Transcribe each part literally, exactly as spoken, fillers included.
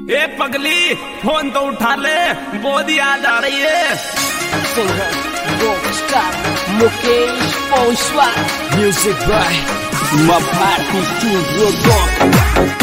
ए पगली फोन तो उठा ले, बहुत याद आ रही है। Singer, rockstar, Mukesh Oswal. Music by My Party Studio Rock.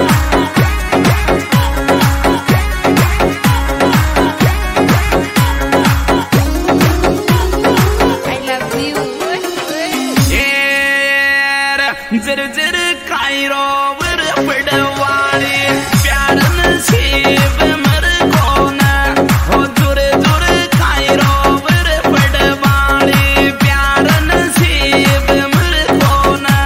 जर जर कायरो वर पड़वारी प्यार नसीब मर कोना हो जुर जुर कायरो वर पड़वारी प्यार नसीब मर कोना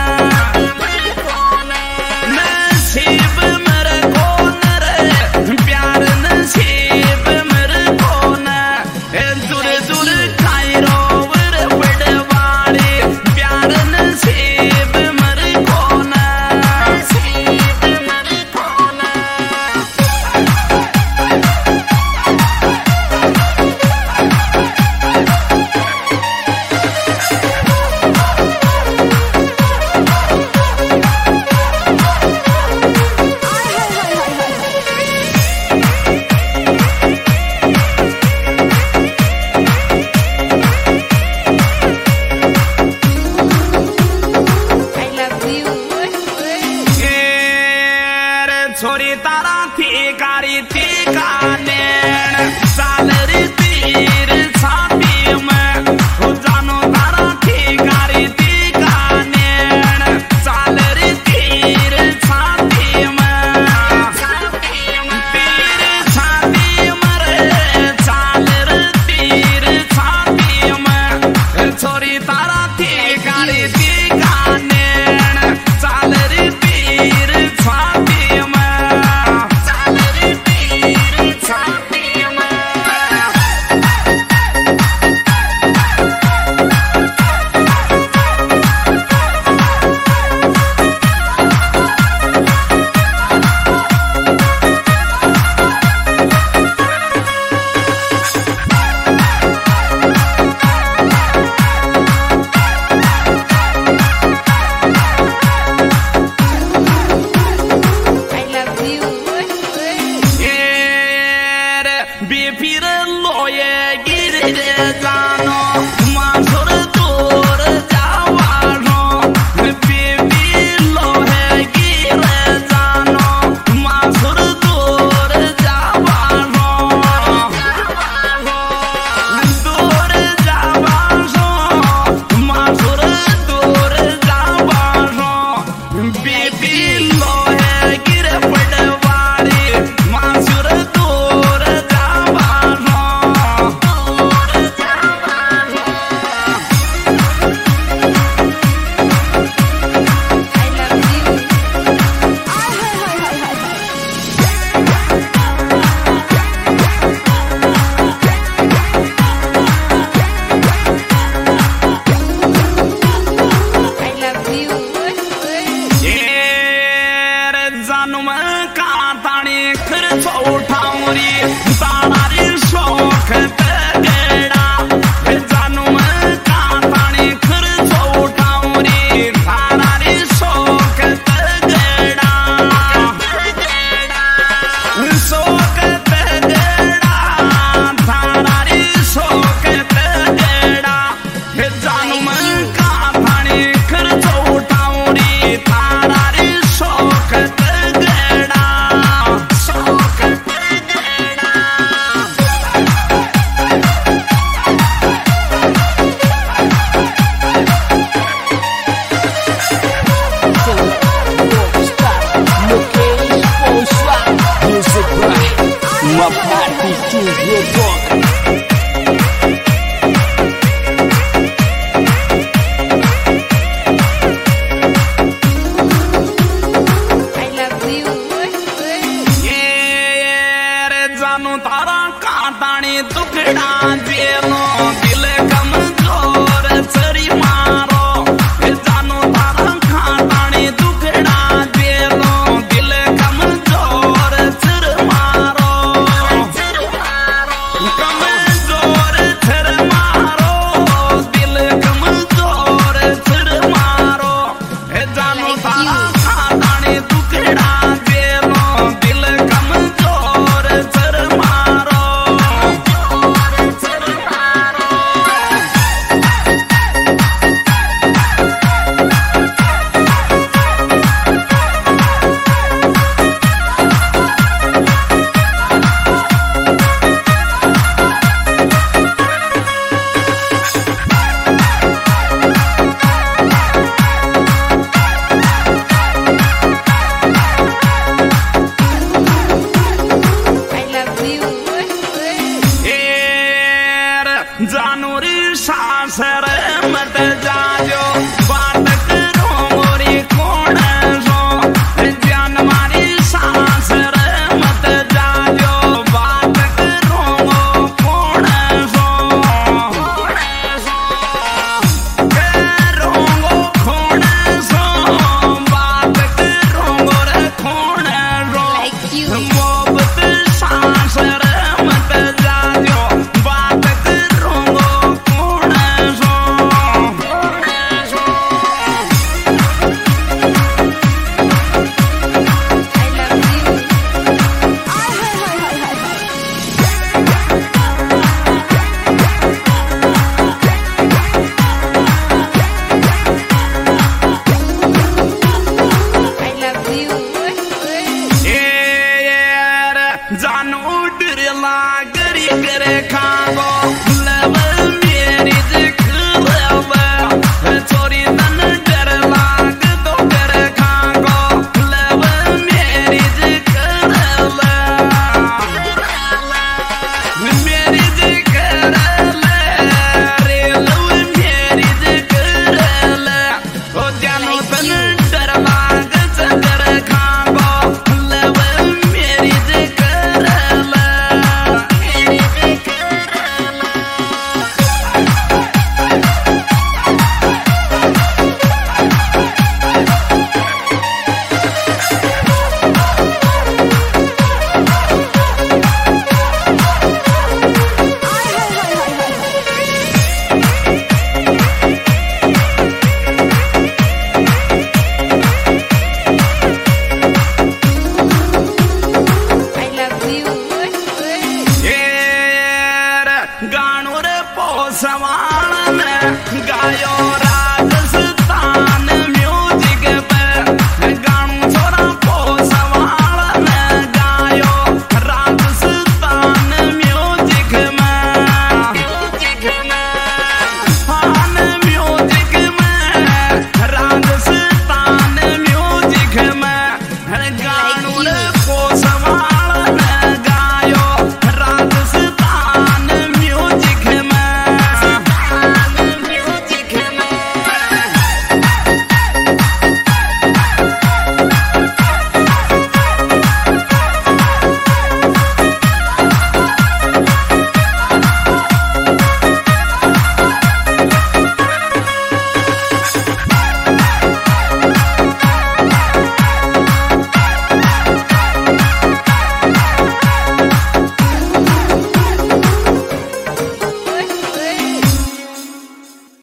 नसीब मर कोना रे प्यार नसीब मर कोना जुर जुर कायरो वर पड़वारी प्यार नसीब छोरी तारा थी कारी थी काने सालर तीर छाती में हो जानो तारा थी कारी थी काने सालर तीर छाती में तीर छाती मरे सालर तीर छाती में छोरी तारा थी कारी थी काने सालर तीर छाती बेफिर लोये गिर जानो मासुर दूर जावानो बेबी लोहे गिर जानो मासुर दूर जावानो दूर जावानो मासुर दूर जावानो बेबी लोहे गिर पड़वारी मासुर दूर तारी शौक तेरा जानू मैं कांतानी खर चौठाऊरी तारी शौक तेरा शौक तेरा तारी शौक तेरा जानू मैं कांतानी खर चौठाऊरी तारी शौक तेरा शौक My Party Studio Rock. जानू तारा कांतानी दुखड़ा जेलो दिल कमजोर चरी मारो जानू तारा कांतानी दुखड़ा जेलो दिल कमजोर चर मारो कमजोर चर मारो दिल कमजोर चर मारो जानू तारा कांतानी दुखड़ा जेलो दिल कमजोर जानू डरेला गरी करे खागो